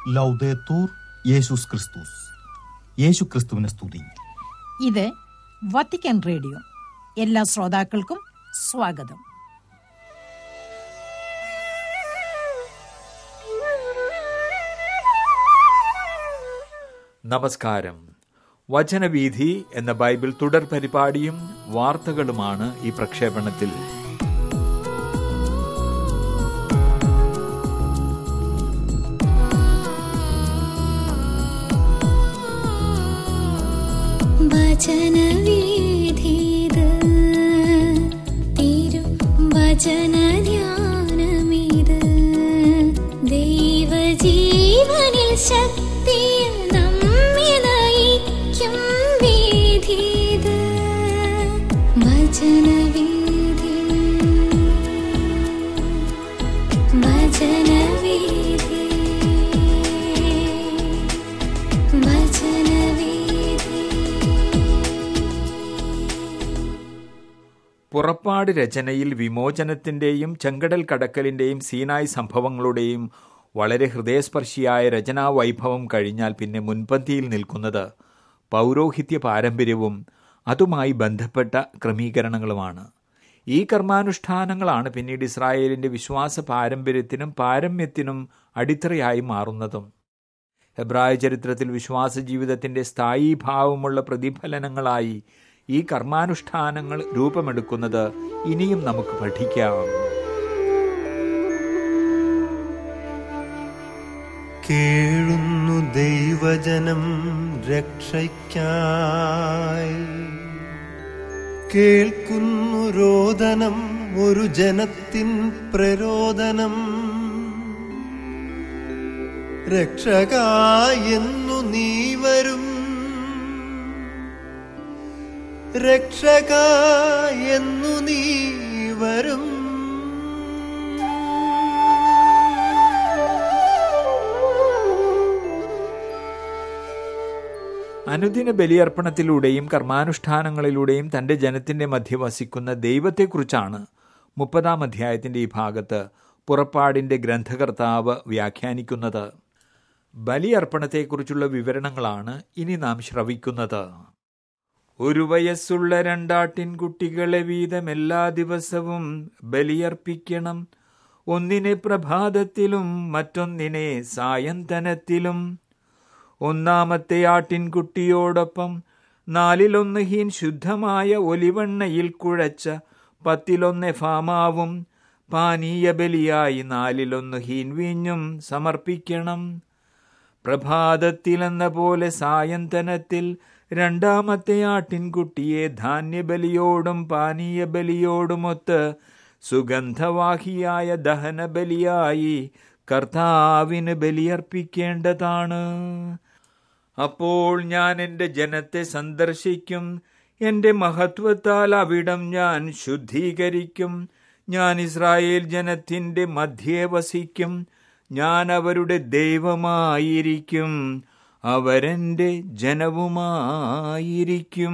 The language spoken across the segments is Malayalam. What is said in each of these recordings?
ലൗദേത്തൂർ യേശുസ് ക്രിസ്തുസ്. യേശു ക്രിസ്തുവിനെ സ്തുതി. ഇത് വത്തിക്കാൻ റേഡിയോ. എല്ലാ ശ്രോതാക്കൾക്കും സ്വാഗതം. നമസ്കാരം. വചനവീഥി എന്ന ബൈബിൾ തുടർ പരിപാടിയും വാർത്തകളുമാണ് ഈ പ്രക്ഷേപണത്തിൽ. വചനവീഥിത് തിരുവചനധ്യാനമിത് ദൈവജീവനിൽ ശക്തിയിൽ നമ്മെ നയിക്കും വീഥിത്. വചനവീഥി വചനവീഥി വചനവീഥി. പുറപ്പാട് രചനയിൽ വിമോചനത്തിൻ്റെയും ചെങ്കടൽ കടക്കലിൻ്റെയും സീനായ് സംഭവങ്ങളുടെയും വളരെ ഹൃദയസ്പർശിയായ രചനാ വൈഭവം കഴിഞ്ഞാൽ പിന്നെ മുൻപന്തിയിൽ നിൽക്കുന്നത് പൗരോഹിത്യ പാരമ്പര്യവും അതുമായി ബന്ധപ്പെട്ട ക്രമീകരണങ്ങളുമാണ്. ഈ കർമാനുഷ്ഠാനങ്ങളാണ് പിന്നീട് ഇസ്രായേലിൻ്റെ വിശ്വാസ പാരമ്പര്യത്തിനും പാരമ്യത്തിനും അടിത്തറയായി മാറുന്നതും. ഹെബ്രായ ചരിത്രത്തിൽ വിശ്വാസ ജീവിതത്തിൻ്റെ സ്ഥായീഭാവമുള്ള പ്രതിഫലനങ്ങളായി ഈ കർമാനുഷ്ഠാനങ്ങൾ രൂപമെടുക്കുന്നത് ഇനിയും നമുക്ക് പഠിക്കാം. കേഴുന്നു ദൈവജനം രക്ഷയ്ക്കായി, കേൾക്കുന്നു രോദനം ഒരു ജനത്തിൻ പ്രരോദനം. രക്ഷകായെന്നു നീ വരും, രക്ഷകായെന്നു നീ വരും. അനുദിന ബലിയർപ്പണത്തിലൂടെയും കർമാനുഷ്ഠാനങ്ങളിലൂടെയും തൻ്റെ ജനത്തിൻ്റെ മധ്യ വസിക്കുന്ന ദൈവത്തെക്കുറിച്ചാണ് 30-ാം അധ്യായത്തിൻ്റെ ഈ ഭാഗത്ത് പുറപ്പാടിൻ്റെ ഗ്രന്ഥകർത്താവ് വ്യാഖ്യാനിക്കുന്നത്. ബലിയർപ്പണത്തെക്കുറിച്ചുള്ള വിവരണങ്ങളാണ് ഇനി നാം ശ്രവിക്കുന്നത്. 1 വയസ്സുള്ള 2 ആട്ടിൻകുട്ടികളെ വീതം എല്ലാ ദിവസവും ബലിയർപ്പിക്കണം. ഒന്നിനെ പ്രഭാതത്തിലും മറ്റൊന്നിനെ സായന്തനത്തിലും. 1-ാമത്തെ ആട്ടിൻകുട്ടിയോടൊപ്പം 4-1 ഹീൻ ശുദ്ധമായ ഒലിവെണ്ണയിൽ കുഴച്ച 10-1 ഫാമാവും പാനീയ ബലിയായി 4-1 ഹീൻ വീഞ്ഞും സമർപ്പിക്കണം. പ്രഭാതത്തിലെന്ന പോലെ സായന്തനത്തിൽ 2-ാമത്തെ ആട്ടിൻകുട്ടിയെ ധാന്യബലിയോടും പാനീയ ബലിയോടുമൊത്ത് സുഗന്ധവാഹിയായ ദഹനബലിയായി കർത്താവിന് ബലിയർപ്പിക്കേണ്ടതാണ്. അപ്പോൾ ഞാൻ എൻ്റെ ജനത്തെ സന്ദർശിക്കും, എൻ്റെ മഹത്വത്താൽ അവിടം ഞാൻ ശുദ്ധീകരിക്കും. ഞാൻ ഇസ്രായേൽ ജനത്തിൻ്റെ മധ്യേ വസിക്കും, ഞാൻ അവരുടെ ദൈവമായിരിക്കും, അവരെൻ്റെ ജനവുമായിരിക്കും.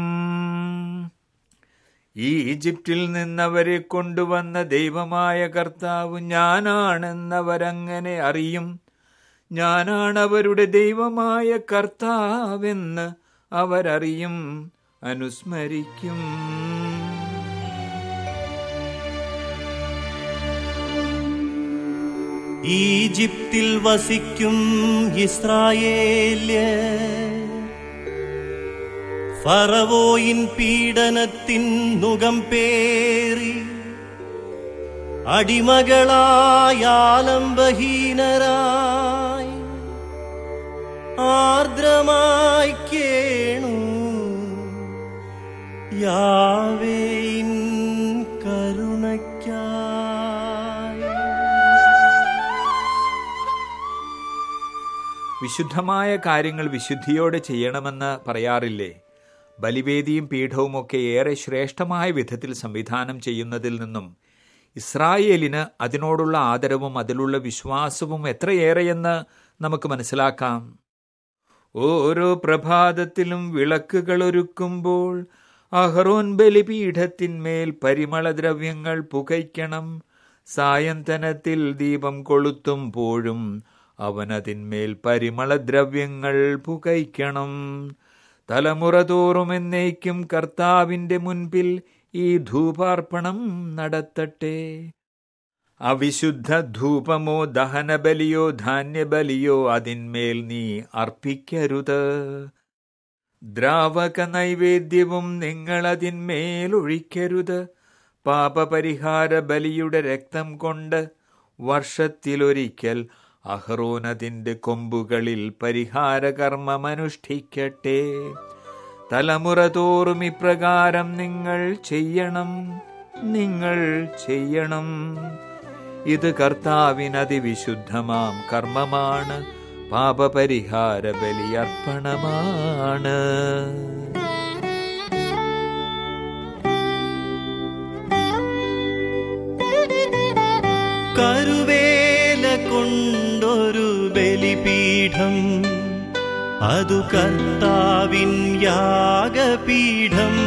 ഈജിപ്തിൽ നിന്നവരെ കൊണ്ടുവന്ന ദൈവമായ കർത്താവ് ഞാനാണെന്നവരങ്ങനെ അറിയും. ഞാനാണവരുടെ ദൈവമായ കർത്താവെന്ന് അവരറിയും, അനുസ്മരിക്കും. ഈജിപ്തിൽ വസിക്കും ഇസ്രായേല്യർ ഫറവോയിൻ പീഡനത്തിൻ നുകം പേറി അടിമകളായ ആലംബഹീനരായി ആർദ്രമായി കേണു യാവേയിൻ കരുണയ്ക്കായി. വിശുദ്ധമായ കാര്യങ്ങൾ വിശുദ്ധിയോടെ ചെയ്യണമെന്ന് പറയാറില്ലേ? ബലിവേദിയും പീഠവുമൊക്കെ ഏറെ ശ്രേഷ്ഠമായ വിധത്തിൽ സംവിധാനം ചെയ്യുന്നതിൽ നിന്നും ഇസ്രായേലിന് അതിനോടുള്ള ആദരവും അതിലുള്ള വിശ്വാസവും എത്രയേറെയെന്ന് നമുക്ക് മനസ്സിലാക്കാം. ഓരോ പ്രഭാതത്തിലും വിളക്കുകൾ ഒരുക്കുമ്പോൾ അഹ്റോൻ ബലിപീഠത്തിന്മേൽ പരിമളദ്രവ്യങ്ങൾ പുകയ്ക്കണം. സായന്തനത്തിൽ ദീപം കൊളുത്തുമ്പോഴും അവനതിന്മേൽ പരിമളദ്രവ്യങ്ങൾ പുകയ്ക്കണം. തലമുറ തോറും എന്നേക്കും കർത്താവിൻ്റെ മുൻപിൽ ഈ ധൂപാർപ്പണം നടത്തട്ടെ. അവിശുദ്ധ ധൂപമോ ദഹനബലിയോ ധാന്യബലിയോ അതിന്മേൽ നീ അർപ്പിക്കരുത്. ദ്രാവക നൈവേദ്യവും നിങ്ങൾ അതിന്മേലൊഴിക്കരുത്. പാപപരിഹാര ബലിയുടെ രക്തം കൊണ്ട് വർഷത്തിലൊരിക്കൽ അഹ്റോൻ അതിൻ്റെ കൊമ്പുകളിൽ പരിഹാരകർമ്മമനുഷ്ഠിക്കട്ടെ. തലമുറ തോറും ഇപ്രകാരം നിങ്ങൾ ചെയ്യണം. ഇത് കർത്താവിന് അതിവിശുദ്ധമാം കർമ്മമാണ്, പാപപരിഹാര ബലിയർപ്പണമാണ്. കരുവേല കൊണ്ടൊരു ബലിപീഠം, അതു കർത്താവിൻ യാഗപീഠം.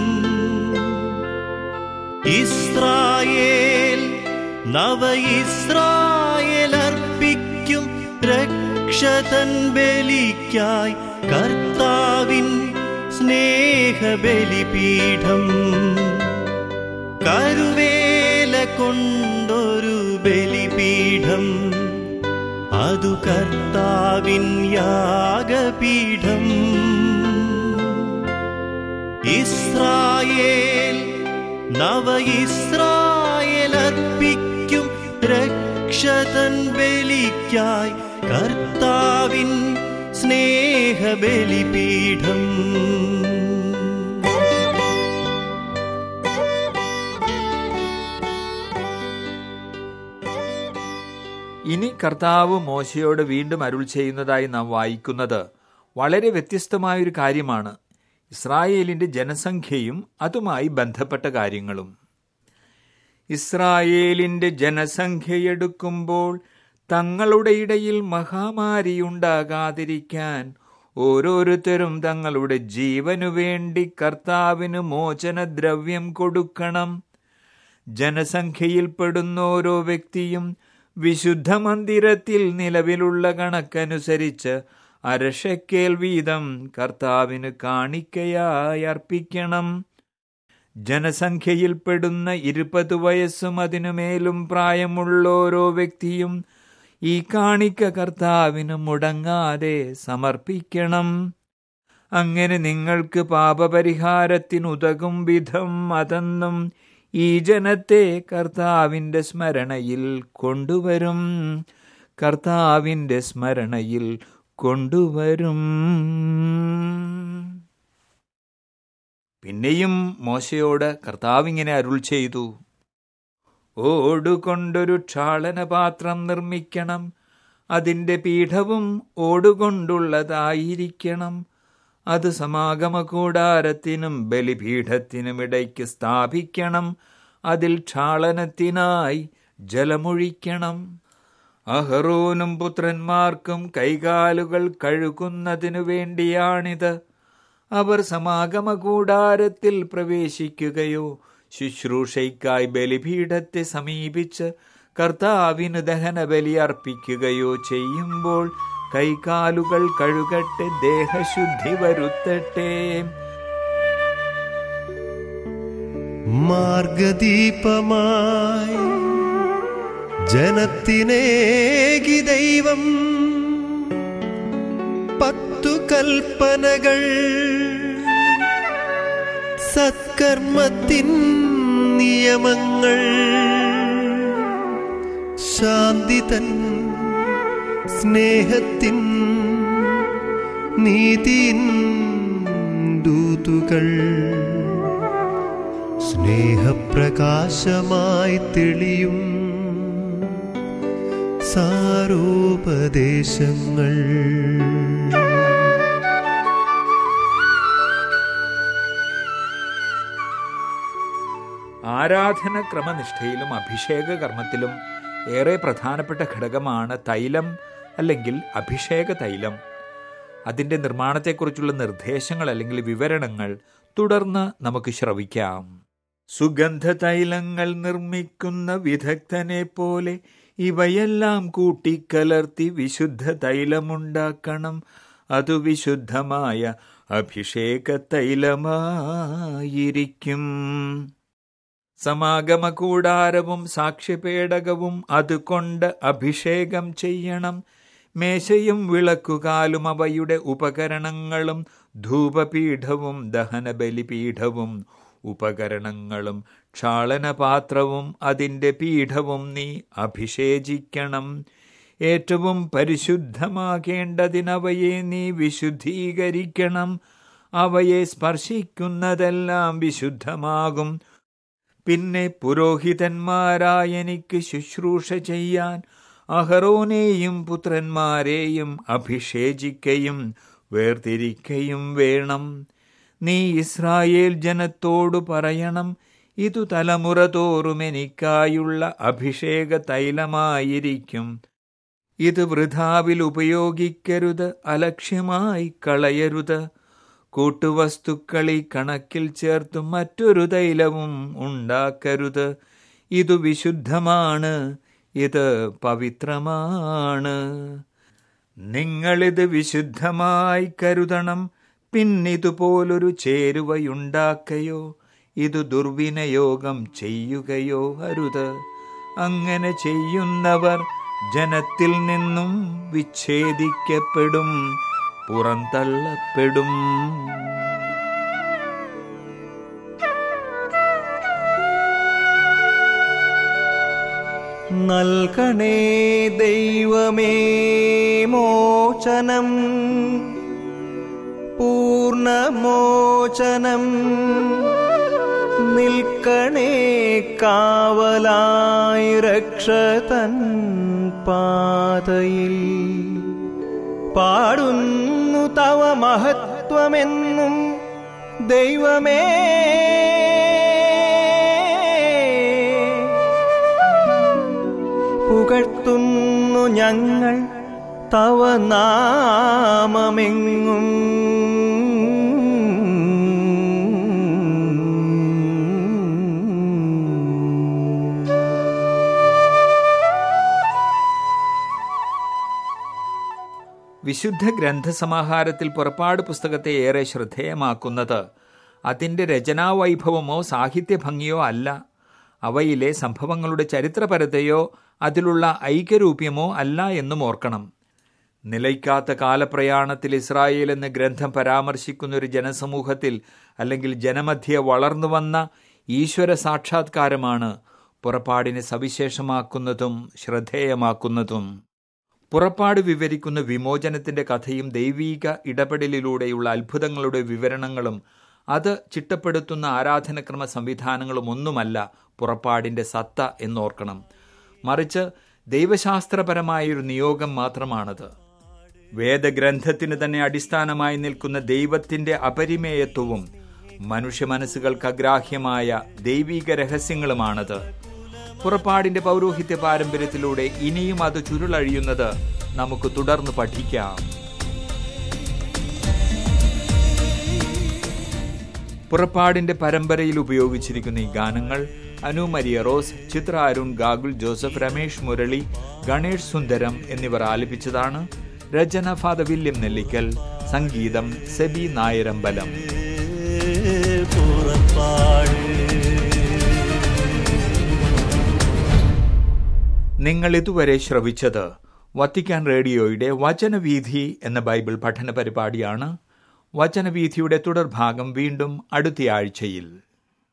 ഇസ്രായേൽ നവ ഇസ്രായേൽ അർപ്പിക്കും രക്ഷതൻ ബലിക്കായി കർത്താവിൻ സ്നേഹബലിപീഠം. കരുവേല കൊണ്ടൊരു ബലിപീഠം, അതു കർത്താവിൻ യാഗപീഠം. ഇസ്രായേൽ നവ ഇസ്രായേൽ അർപ്പിക്കും രക്ഷതൻ ബലിക്കായി കർത്താവിൻ സ്നേഹബലിപീഠം. ഇനി കർത്താവ് മോശയോട് വീണ്ടും അരുൾ ചെയ്യുന്നതായി നാം വായിക്കുന്നത് വളരെ വ്യത്യസ്തമായൊരു കാര്യമാണ്. ഇസ്രായേലിൻ്റെ ജനസംഖ്യയും അതുമായി ബന്ധപ്പെട്ട കാര്യങ്ങളും. ഇസ്രായേലിൻ്റെ ജനസംഖ്യയെടുക്കുമ്പോൾ തങ്ങളുടെ ഇടയിൽ മഹാമാരിയുണ്ടാകാതിരിക്കാൻ ഓരോരുത്തരും തങ്ങളുടെ ജീവനു വേണ്ടി കർത്താവിന് മോചനദ്രവ്യം കൊടുക്കണം. ജനസംഖ്യയിൽപ്പെടുന്ന ഓരോ വ്യക്തിയും വിശുദ്ധ മന്ദിരത്തിൽ നിലവിലുള്ള കണക്കനുസരിച്ച് 1/2 ശെക്കേൽ വീതം കർത്താവിന് കാണിക്കയായി അർപ്പിക്കണം. ജനസംഖ്യയിൽപ്പെടുന്ന 20 വയസ്സും അതിനുമേലും പ്രായമുള്ള ഓരോ വ്യക്തിയും ഈ കാണിക്ക കർത്താവിന് മുടങ്ങാതെ സമർപ്പിക്കണം. അങ്ങനെ നിങ്ങൾക്ക് പാപപരിഹാരത്തിനുതകും വിധം അതെന്നും ഈ ജനത്തെ കർത്താവിൻ്റെ സ്മരണയിൽ കൊണ്ടുവരും. പിന്നെയും മോശയോട് കർത്താവ് ഇങ്ങനെ അരുൾ ചെയ്തു: ഓടുകൊണ്ടൊരു ക്ഷാളനപാത്രം നിർമ്മിക്കണം. അതിൻ്റെ പീഠവും ഓടുകൊണ്ടുള്ളതായിരിക്കണം. അത് സമാഗമകൂടാരത്തിനും ബലിപീഠത്തിനും ഇടയ്ക്ക് സ്ഥാപിക്കണം. അതിൽ ക്ഷാളനത്തിനായി ജലമൊഴിക്കണം. അഹറോനും പുത്രന്മാർക്കും കൈകാലുകൾ കഴുകുന്നതിനു വേണ്ടിയാണിത്. അവർ സമാഗമകൂടാരത്തിൽ പ്രവേശിക്കുകയോ ശുശ്രൂഷയ്ക്കായി ബലിപീഠത്തെ സമീപിച്ച് കർത്താവിന് ദഹനബലി അർപ്പിക്കുകയോ ചെയ്യുമ്പോൾ കൈകാലുകൾ കഴുകട്ടെ, ദേഹശുദ്ധി വരുത്തട്ടെ. മാർഗദീപമായി ജനത്തിനേകി ദൈവം 10 കൽപ്പനകൾ, സത്കർമ്മത്തിൻ നിയമങ്ങൾ, ശാന്തി തൻ, സ്നേഹത്തിൻ, നീതിൻ ദൂതുകൾ, സ്നേഹപ്രകാശമായി തെളിയും സാരോപദേശങ്ങൾ. ആരാധന ക്രമനിഷ്ഠയിലും അഭിഷേക കർമ്മത്തിലും ഏറെ പ്രധാനപ്പെട്ട ഘടകമാണ് തൈലം അല്ലെങ്കിൽ അഭിഷേക തൈലം. അതിൻ്റെ നിർമ്മാണത്തെക്കുറിച്ചുള്ള നിർദ്ദേശങ്ങൾ അല്ലെങ്കിൽ വിവരണങ്ങൾ തുടർന്ന് നമുക്ക് ശ്രവിക്കാം. സുഗന്ധ തൈലങ്ങൾ നിർമ്മിക്കുന്ന വിദഗ്ധനെ പോലെ ഇവയെല്ലാം കൂട്ടിക്കലർത്തി വിശുദ്ധ തൈലമുണ്ടാക്കണം. അതു വിശുദ്ധമായ അഭിഷേക തൈലമായിരിക്കും. സമാഗമ കൂടാരവും സാക്ഷ്യപേടകവും അതുകൊണ്ട് അഭിഷേകം ചെയ്യണം. മേശയും വിളക്കുകാലും അവയുടെ ഉപകരണങ്ങളും ധൂപപീഠവും ദഹനബലിപീഠവും ഉപകരണങ്ങളും ക്ഷാളനപാത്രവും അതിൻ്റെ പീഠവും നീ അഭിഷേചിക്കണം. ഏറ്റവും പരിശുദ്ധമാകേണ്ടതിനവയെ നീ വിശുദ്ധീകരിക്കണം. അവയെ സ്പർശിക്കുന്നതെല്ലാം വിശുദ്ധമാകും. പിന്നെ പുരോഹിതന്മാരായ എനിക്ക് ശുശ്രൂഷ ചെയ്യാൻ അഹരോനെയും പുത്രന്മാരെയും അഭിഷേചിക്കയും വേർതിരിക്കയും വേണം. നീ ഇസ്രായേൽ ജനത്തോടു പറയണം, ഇതു തലമുറ തോറും എനിക്കായുള്ള അഭിഷേക തൈലമായിരിക്കും. ഇത് വൃഥാവിൽ ഉപയോഗിക്കരുത്, അലക്ഷ്യമായി കളയരുത്. കൂട്ടുവസ്തുക്കളി കണക്കിൽ ചേർത്തു മറ്റൊരു തൈലവും ഉണ്ടാക്കരുത്. ഇതു വിശുദ്ധമാണ്, ഇത് പവിത്രമാണ്. നിങ്ങളിത് വിശുദ്ധമായി കരുതണം. പിന്നിതുപോലൊരു ചേരുവയുണ്ടാക്കയോ ഇതു ദുർവിനിയോഗം ചെയ്യുകയോ അരുത്. അങ്ങനെ ചെയ്യുന്നവർ ജനത്തിൽ നിന്നും വിച്ഛേദിക്കപ്പെടും, പുറന്തള്ളപ്പെടും. നൽകണേ ദൈവമേ മോചനം, പൂർണ്ണമോചനം. നിൽക്കണേ കാവലായി രക്ഷതൻ പാതയിൽ. പാടുന്നു തവ മഹത്വമെന്നും ദൈവമേ. പുകഴ്ത്തുന്നു ഞങ്ങൾ തവ നാമമെങ്ങും. വിശുദ്ധ ഗ്രന്ഥസമാഹാരത്തിൽ പുറപ്പാട് പുസ്തകത്തെ ഏറെ ശ്രദ്ധേയമാക്കുന്നത് അതിൻ്റെ രചനാവൈഭവമോ സാഹിത്യഭംഗിയോ അല്ല, അവയിലെ സംഭവങ്ങളുടെ ചരിത്രപരതയോ അതിലുള്ള ഐക്യരൂപ്യമോ അല്ല എന്നും ഓർക്കണം. നിലയ്ക്കാത്ത കാലപ്രയാണത്തിൽ ഇസ്രായേൽ എന്ന ഗ്രന്ഥം പരാമർശിക്കുന്ന ഒരു ജനസമൂഹത്തിൽ അല്ലെങ്കിൽ ജനമധ്യേ വളർന്നു വന്ന ഈശ്വര സാക്ഷാത്കാരമാണ് പുറപ്പാടിനെ സവിശേഷമാക്കുന്നതും ശ്രദ്ധേയമാക്കുന്നതും. പുറപ്പാട് വിവരിക്കുന്ന വിമോചനത്തിൻ്റെ കഥയും ദൈവീക ഇടപെടലിലൂടെയുള്ള അത്ഭുതങ്ങളുടെ വിവരണങ്ങളും അത് ചിട്ടപ്പെടുത്തുന്ന ആരാധനക്രമ സംവിധാനങ്ങളും ഒന്നുമല്ല പുറപ്പാടിൻ്റെ സത്ത എന്നോർക്കണം. മറിച്ച് ദൈവശാസ്ത്രപരമായൊരു നിയോഗം മാത്രമാണത്. വേദഗ്രന്ഥത്തിന് തന്നെ അടിസ്ഥാനമായി നിൽക്കുന്ന ദൈവത്തിൻ്റെ അപരിമേയത്വവും മനുഷ്യ മനസ്സുകൾക്ക് അഗ്രാഹ്യമായ ദൈവീക രഹസ്യങ്ങളുമാണത്. പുറപ്പാടിന്റെ പൗരോഹിത്യ പാരമ്പര്യത്തിലൂടെ ഇനിയും അത് ചുരുളഴിയുന്നത് നമുക്ക് തുടർന്ന് പഠിക്കാം. പുറപ്പാടിന്റെ പരമ്പരയിൽ ഉപയോഗിച്ചിരിക്കുന്ന ഈ ഗാനങ്ങൾ Anu Maria Rose, Chitra Arun, Gagul Joseph, Ramesh Murali, Ganesh Sundaram എന്നിവർ ആലപിച്ചതാണ്. രചന ഫാദർ വില്യം നെല്ലിക്കൽ, സംഗീതം സെബി നായരമ്പലം. നിങ്ങൾ ഇതുവരെ ശ്രവിച്ചത് വത്തിക്കാൻ റേഡിയോയുടെ വചനവീഥി എന്ന ബൈബിൾ പഠന പരിപാടിയാണ്. വചനവീഥിയുടെ തുടർഭാഗം വീണ്ടും അടുത്തയാഴ്ചയിൽ.